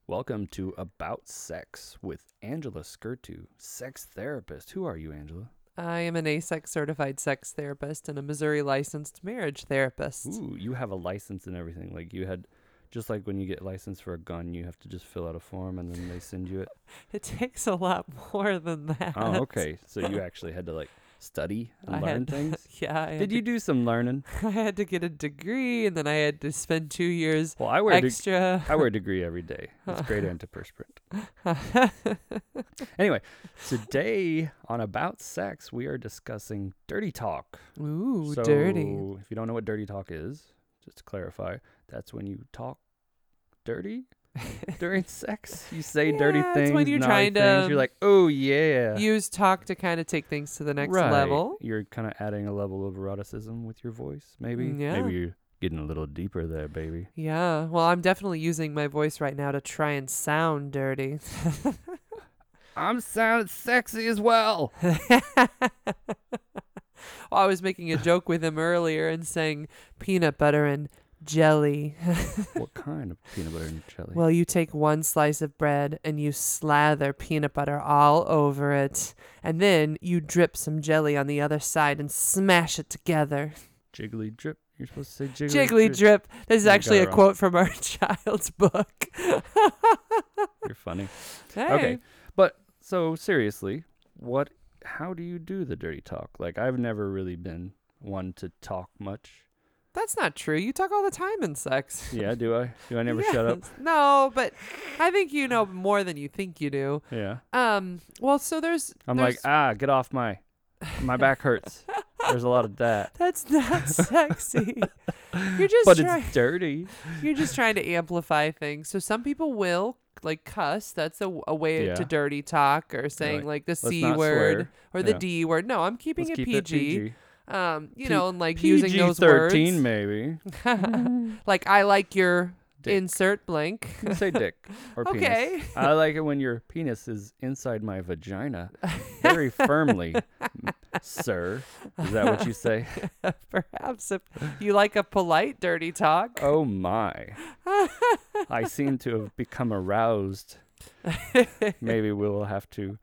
Welcome to About Sex with Angela Skirtu, sex therapist. Who are you, Angela? I am an ASEX certified sex therapist and a Missouri licensed marriage therapist. Ooh, you have a license and everything. Like you had, just like when you get licensed for a gun, you have to just fill out a form and then they send you it. It takes a lot more than that. Oh, okay. So you actually had to study and learn things? Yeah. Did you do some learning? I had to get a degree, and then I had to spend 2 years Well, I wear extra. I wear a degree every day. It's great antiperspirant. Anyway, today on About Sex, we are discussing dirty talk. Ooh, So, dirty. if you don't know what dirty talk is, just to clarify, that's when you talk dirty during sex. You say dirty Yeah, it's things, when you're naughty trying to, things. You're like, oh yeah. Use talk to kind of take things to the next Right. level. You're kind of adding a level of eroticism with your voice, maybe. Yeah. Maybe you're getting a little deeper there, baby. Yeah. Well, I'm definitely using my voice right now to try and sound dirty. I'm sounding sexy as well. Well, I was making a joke with him earlier and saying peanut butter and jelly. What kind of peanut butter and jelly? Well, you take one slice of bread and you slather peanut butter all over it. And then you drip some jelly on the other side and smash it together. Jiggly drip. You're supposed to say jiggly, Jiggly drip. This is You got actually it a wrong. quote from our child's book. You're funny. Hey. Okay. But so seriously, how do you do the dirty talk? Like, I've never really been one to talk much. That's not true. You talk all the time in sex. Yeah, do I? Do I never shut up? Yes. No, but I think you know more than you think you do. Yeah. Well, so there's I'm like, get off my back hurts. There's a lot of that. that's not sexy. You're just But trying. it's dirty. You're just trying to amplify things. So some people will cuss. That's a way Yeah. to dirty talk, or saying Like, like the let's C not word swear. or the Yeah. D word. No, I'm keeping Let's it keep PG. it PG. You know, and using those words. PG-13 maybe. Like, I like your Dick. insert blank. Say dick or penis. Okay. I like it when your penis is inside my vagina very firmly, sir. Is that what you say? Perhaps if you like a polite dirty talk. Oh my. I seem to have become aroused. Maybe we'll have to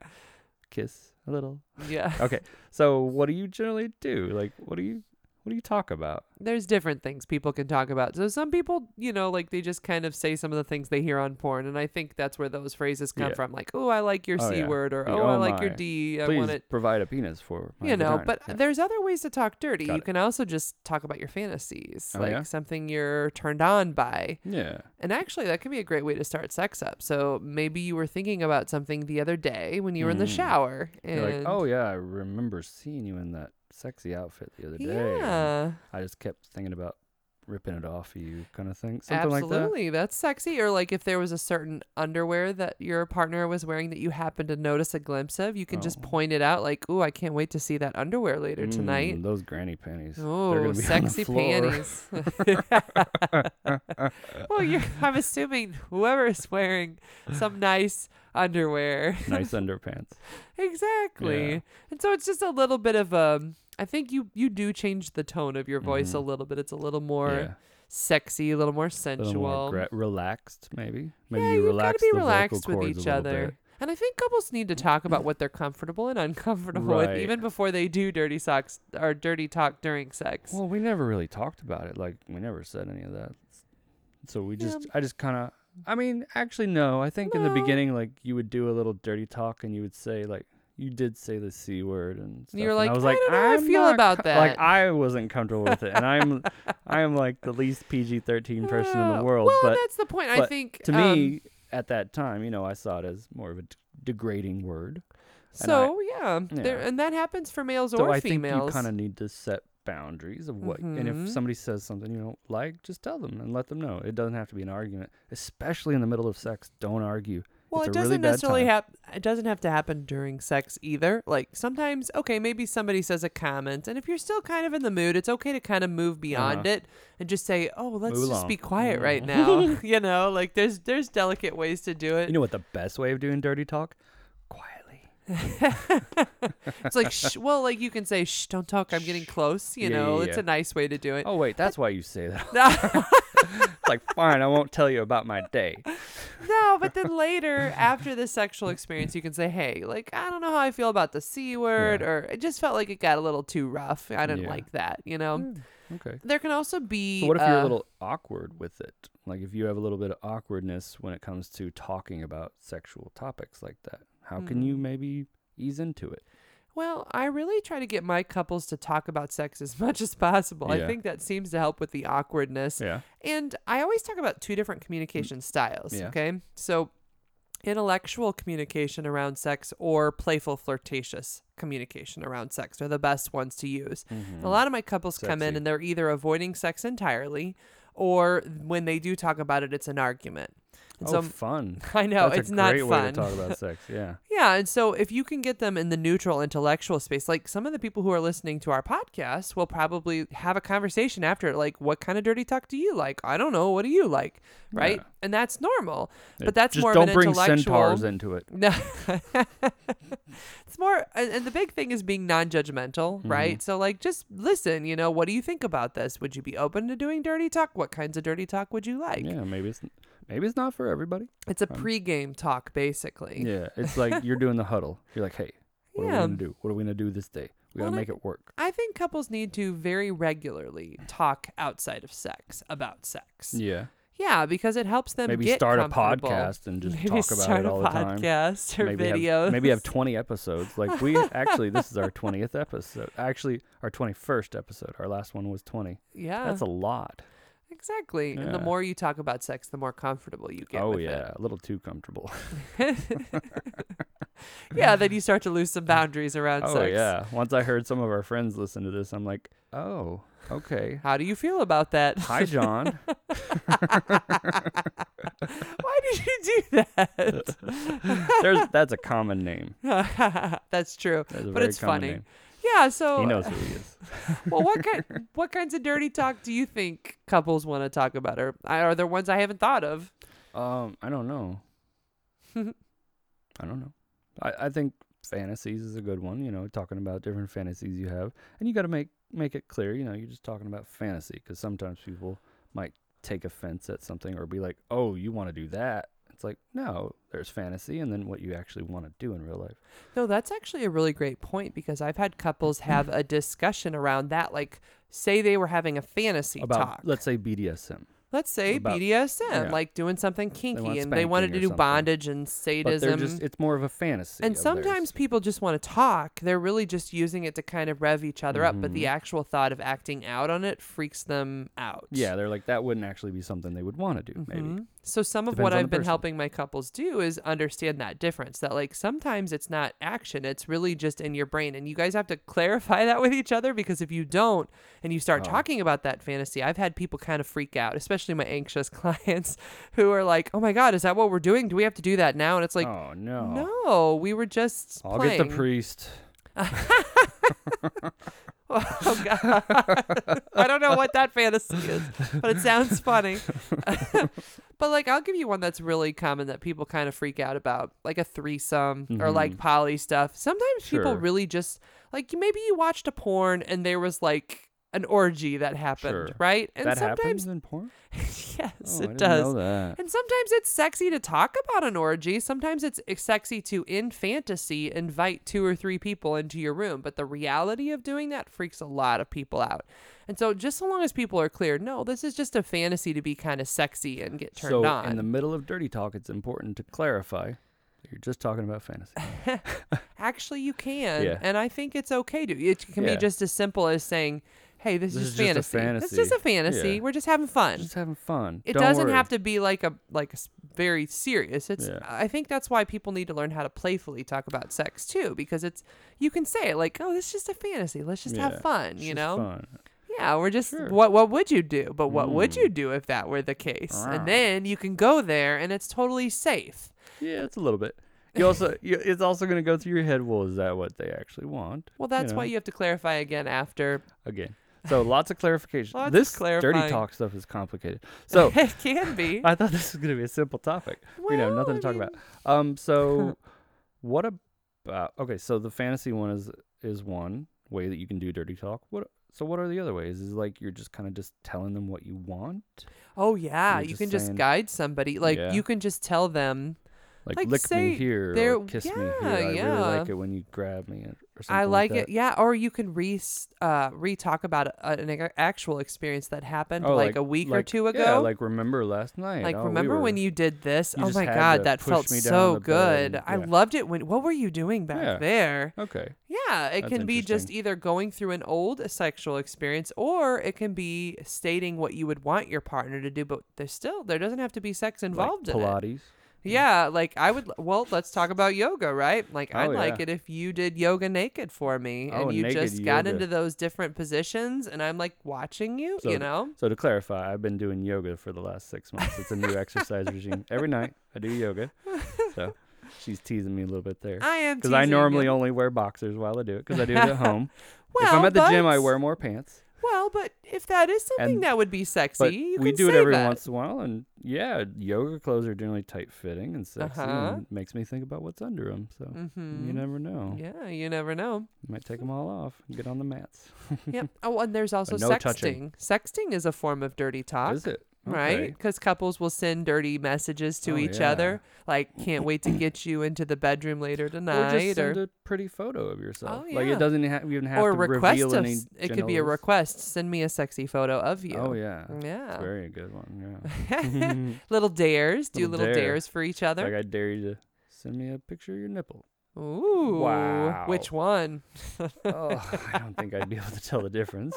kiss a little. Yeah. Okay. So what do you generally do? Like, what do you talk about? There's different things people can talk about. So some people, they just kind of say some of the things they hear on porn, and I think that's where those phrases come Yeah. from. Like, oh, I like your Oh, C yeah. word, or Yeah, oh, I oh like your my. D. I Please want it. provide a penis for my vagina. But Yeah. there's other ways to talk dirty. Got You it. can also just talk about your fantasies, Oh, like yeah? something you're turned on by. Yeah. And actually, that can be a great way to start sex up. So maybe you were thinking about something the other day when you were in the Mm. shower. And You're like, oh yeah, I remember seeing you in that sexy outfit the other day. yeah. I just kept thinking about ripping it off of you, kind of thing. Something like that. Absolutely. That's sexy. Or like if there was a certain underwear that your partner was wearing that you happened to notice a glimpse of, you can just Oh. point it out like, ooh, I can't wait to see that underwear later tonight. Those granny panties. They're Oh, gonna be sexy on the floor. panties. Well, I'm assuming whoever is wearing some nice underwear. Nice underpants. Exactly. Yeah. And so it's just a little bit of I think you do change the tone of your voice a Mhm. little bit. It's a little more Yeah. sexy, a little more A sensual. little more relaxed, maybe. Maybe Yeah, you you relax gotta be the relaxed vocal with cords each a little other. bit. And I think couples need to talk about what they're comfortable and uncomfortable with Right. even before they do dirty socks or dirty talk during sex. Well, we never really talked about it. Like, we never said any of that. So I just kind of, actually, no. I think in the No. beginning, like, you would do a little dirty talk and you would say, like, you did say the C word and stuff. You're and like, I was I like, don't know how I I'm feel not about Like, that. I wasn't comfortable with it. And I'm like the least PG-13 person in the world. Well, But that's the point. I but think to me, at that time, I saw it as more of a degrading word. so Yeah. and that happens for males So or I think females. you kind of need to set boundaries of what, and if Mhm. somebody says something you don't like, just tell them and let them know. It doesn't have to be an argument, especially in the middle of sex. Don't argue. Well, It's it a really doesn't bad necessarily time. it doesn't have to happen during sex either. Like sometimes, okay, maybe somebody says a comment, and if you're still kind of in the mood, it's okay to kind of move beyond it and just say, "Oh, let's Move just be along. quiet Move right along. now." Like there's delicate ways to do it. You know what the best way of doing dirty talk? Quietly. It's like, well, like you can say, "Shh, don't talk. I'm getting close." You Yeah, know, yeah, it's yeah. a nice way to do it. Oh wait, that's why you say that. It's like, fine, I won't tell you about my day. No, but then later, after the sexual experience, you can say, hey, like, I don't know how I feel about the C word, Yeah. or it just felt like it got a little too rough. I didn't Yeah. like that, you know? Okay. There can also be. So what if you're a little awkward with it? Like if you have a little bit of awkwardness when it comes to talking about sexual topics like that, how can you maybe ease into it? Well, I really try to get my couples to talk about sex as much as possible. I Yeah. think that seems to help with the awkwardness. Yeah. And I always talk about two different communication styles, Yeah. okay? So, intellectual communication around sex or playful flirtatious communication around sex are the best ones to use. A lot of my couples come in Sexy. and they're either avoiding sex entirely, or when they do talk about it, it's an argument. And Oh, fun. I know That's it's a not great way to fun. talk about sex. Yeah. Yeah, and so if you can get them in the neutral intellectual space, like some of the people who are listening to our podcast will probably have a conversation after, like, what kind of dirty talk do you like? I don't know. What do you like? Right? Yeah. And that's normal. Yeah, But that's just more of don't an bring intellectual. centaurs into it. No. It's more, and the big thing is being non-judgmental, right? So, like, just listen, what do you think about this? Would you be open to doing dirty talk? What kinds of dirty talk would you like? Yeah, maybe it's not for everybody. It's a pre-game talk, basically. Yeah, it's like you're doing the huddle. You're like, hey, what are we Yeah. gonna do? What are we gonna do this day? We gotta Well, make it work. I think couples need to very regularly talk outside of sex about sex. Yeah, Yeah, because it helps them maybe get start a comfortable. podcast and just Maybe talk about start it all a the time. podcast or Maybe videos. maybe have 20 episodes. Like we actually, this is our 20th episode. Actually, our 21st episode. Our last one was 20. Yeah, That's a lot. exactly. And the Yeah. more you talk about sex, the more comfortable you get Oh with yeah, a little too comfortable. it. Yeah, then you start to lose some boundaries around Oh sex. yeah. Once I heard some of our friends listen to this, I'm like, oh, okay. How do you feel about that? Hi, John. Why did you do that? That's a common name. That's true. That's a But very it's common funny. name. Yeah, so He knows who he is. well, what kinds of dirty talk do you think couples want to talk about? Or are there ones I haven't thought of? I don't know. I don't know. I think fantasies is a good one. Talking about different fantasies you have, and you got to make it clear. You're just talking about fantasy, because sometimes people might take offense at something or be like, "Oh, you want to do that?" It's like, no, there's fantasy, and then what you actually want to do in real life. No, that's actually a really great point, because I've had couples have a discussion around that. Like, say they were having a fantasy About, talk. let's say BDSM. Let's say about- BDSM, yeah. like doing something want kinky, and they wanted spanking to or do something. bondage and But sadism. it's more of a fantasy. And of sometimes theirs. people just want to talk. They're really just using it to kind of rev each other up, but the Mhm. actual thought of acting out on it freaks them out. Yeah, they're like, that wouldn't actually be something they would want to do, maybe. Mhm. So some of Depends what on the I've been person. helping my couples do is understand that difference, that like sometimes it's not action, it's really just in your brain. And you guys have to clarify that with each other, because if you don't and you start Oh. talking about that fantasy, I've had people kind of freak out, especially my anxious clients who are like, oh my God, is that what we're doing? Do we have to do that now? And it's like, oh, no. no, we were just I'll playing. get the priest. Oh God. I don't know what that fantasy is, but it sounds funny. But like, I'll give you one that's really common that people kind of freak out about, like a threesome or like Mhm. poly stuff. Sometimes people Sure. really just like, maybe you watched a porn and there was like an orgy that happened, Sure. right? And That sometimes happens in porn? yes, Oh, I it didn't does. know that. And sometimes it's sexy to talk about an orgy. Sometimes it's sexy to, in fantasy, invite 2 or 3 people into your room. But the reality of doing that freaks a lot of people out. And so just so long as people are clear, no, this is just a fantasy to be kind of sexy and get turned So on. in the middle of dirty talk, it's important to clarify that you're just talking about fantasy. Actually, you can. Yeah. And I think it's okay to. It can Yeah. be just as simple as saying, hey, this is This is just a fantasy. It's fantasy. just a fantasy. Yeah. We're just having fun. Just having fun. It Don't doesn't worry. have to be like a very serious. It's Yeah. I think that's why people need to learn how to playfully talk about sex too, because you can say it like, oh, this is just a fantasy. Let's just Yeah, have fun, It's you just know? fun. Yeah, we're just Sure. what would you do? But what would Mm. you do if that were the case? Ah. And then you can go there and it's totally safe. Yeah, it's a little bit. It's also going to go through your head. Well, is that what they actually want? Well, that's know? why you have to clarify again after. Again. So lots of clarification. Lots of This clarifying. dirty talk stuff is complicated. So It can be. I thought this was going to be a simple topic. Well, Nothing I to talk mean- about. So what about? Okay, so the fantasy one is one way that you can do dirty talk. So what are the other ways? Is it like you're just kind of just telling them what you want? Oh yeah, You're you just can just saying- guide somebody. Like Yeah. you can just tell them. Like, Like, lick me say here they're- or kiss me here. yeah, I really yeah. like it when you grab me or something I like that. it, yeah. Or you can re-talk about an actual experience that happened Oh, like a week or two ago. Yeah, like remember last night. Like, Oh, we remember when were- you did this? you Oh just my had God, to that push felt me down so the bed good. and- I yeah. loved it. What were you doing back Yeah. there? Okay. Yeah, it That's can be just interesting. either going through an old sexual experience, or it can be stating what you would want your partner to do, but there doesn't have to be sex involved like in it. Pilates. Yeah, like well, let's talk about yoga, right? Like I'd Oh, like yeah. it if you did yoga naked for me Oh, and you naked just got yoga. into those different positions and I'm like watching you, So you know? So to clarify, I've been doing yoga for the last 6 months. It's a new exercise regime. Every night I do yoga. So she's teasing me a little bit there. I am Because I teasing normally you. only wear boxers while I do it. Because I do it at home. Well, if I'm at the gym, I but- wear more pants. Well, but if that is something And- that would be sexy, But you we can do it say every that. once in a while. And yeah, yoga clothes are generally tight fitting and sexy. Uh-huh. And makes me think about what's under them. So Mm-hmm. you never know. Yeah, you never know. You might take them all off and get on the mats. Yep. Oh, and there's also no sexting. touching. Sexting is a form of dirty talk. Is it? Right? Okay. Because couples will send dirty messages to Oh, each yeah. other, like "Can't wait to get you into the bedroom later Or tonight," just send a pretty photo of yourself. Oh, Like yeah. it doesn't even have or to request reveal any it could be a genitals. request. Send me a sexy photo of you. Oh yeah. Yeah. It's very good one. Yeah. Little dares. Do Little little dare. dares for each other. Like I dare you to send me a picture of your nipple. Ooh. Wow. Which one? Oh, I don't think I'd be able to tell the difference.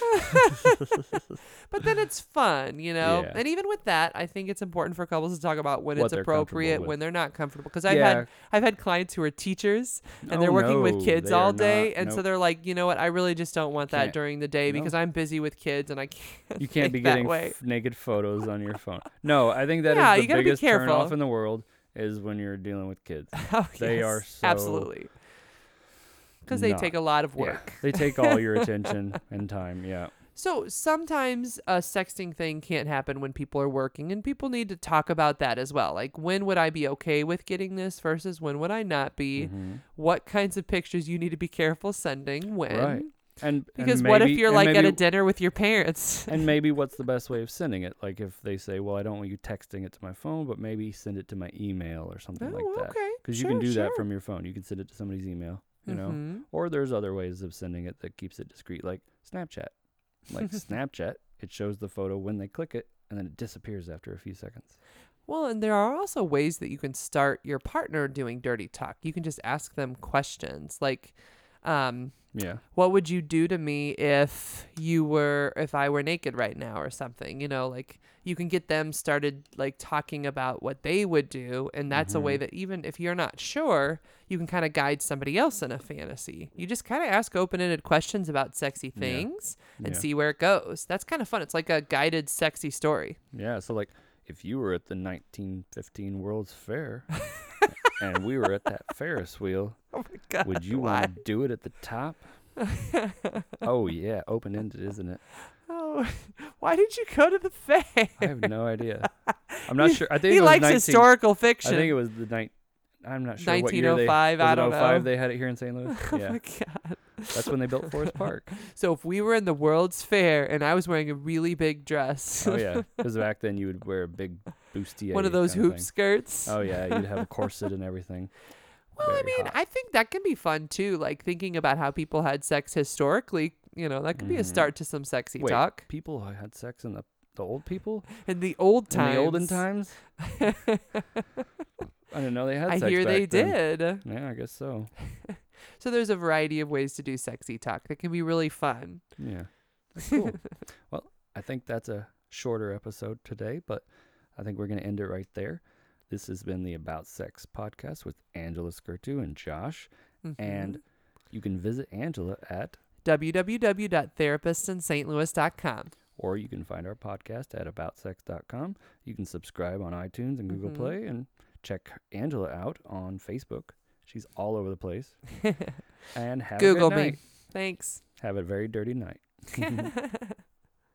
But then it's fun, you know? Yeah. And even with that, I think it's important for couples to talk about when What it's they're comfortable appropriate, with. when they're not comfortable. Because Yeah. I've had clients who are teachers and Oh, they're working no, with kids they all are day, not. and so Nope. they're like, you know what? I really just don't want that Can't. during the day No. because I'm busy with kids and I can't. You can't be think that getting way. naked photos on your phone. No, I think that is Yeah, the you gotta be biggest turn careful. off in the world is when you're dealing with kids. Oh, They yes, are so absolutely. Because they take a lot of Yeah, work. they take all your attention and time. Yeah. So sometimes a sexting thing can't happen when people are working, and people need to talk about that as well. Like, when would I be okay with getting this versus when would I not be? Mhm. What kinds of pictures you need to be careful sending when? Right. And Because and what if maybe- you're and like at a maybe- dinner with your parents? And maybe what's the best way of sending it? Like if they say, well, I don't want you texting it to my phone, but maybe send it to my email or something like that. okay. Because you can do that from your phone. You can send it to somebody's email, you know? Mhm. Or there's other ways of sending it that keeps it discreet, like Snapchat. Like Snapchat, it shows the photo when they click it, and then it disappears after a few seconds. Well, and there are also ways that you can start your partner doing dirty talk. You can just ask them questions like, Yeah. what would you do to me if I were naked right now or something, you know, like you can get them started like talking about what they would do. And that's a way that even if you're not sure, you can kind of guide somebody else in a fantasy. You just kind of ask open-ended questions about sexy things and Yeah. see where it goes. That's kind of fun. It's like a guided sexy story. Yeah. So, like, if you were at the 1915 World's Fair and we were at that Ferris wheel, Oh my God. would you why? want to do it at the top? Oh, yeah. Open-ended, isn't it? Oh, why did you go to the fair? I have no idea. I'm not sure. I think He it was likes 19 historical I fiction. think it was the night. I'm not sure what year 1905, they. Was I it don't 05 know. They had it here in St. Louis. Oh Yeah, my God. that's when they built Forest Park. So if we were in the World's Fair and I was wearing a really big dress, Oh yeah, because back then you would wear a big bustier. one of those kinda hoop thing. skirts. Oh yeah, you'd have a corset and everything. Well, I Very mean, hot. I think that can be fun too. Like thinking about how people had sex historically, you know, that could be a Mhm. start to some sexy Wait, talk. people had sex in the old people In the old in times. the olden times. I didn't know they had I sex hear back they then. did. Yeah, I guess so. So there's a variety of ways to do sexy talk that can be really fun. Yeah, that's cool. Well, I think that's a shorter episode today, but I think we're going to end it right there. This has been the About Sex podcast with Angela Skirtu and Josh. And you can visit Angela at, www.therapistinstlouis.com. or you can find our podcast at aboutsex.com. You can subscribe on iTunes and Google Mhm. Play and check Angela out on Facebook. She's all over the place. And have Google a good me. night. Thanks. Have a very dirty night.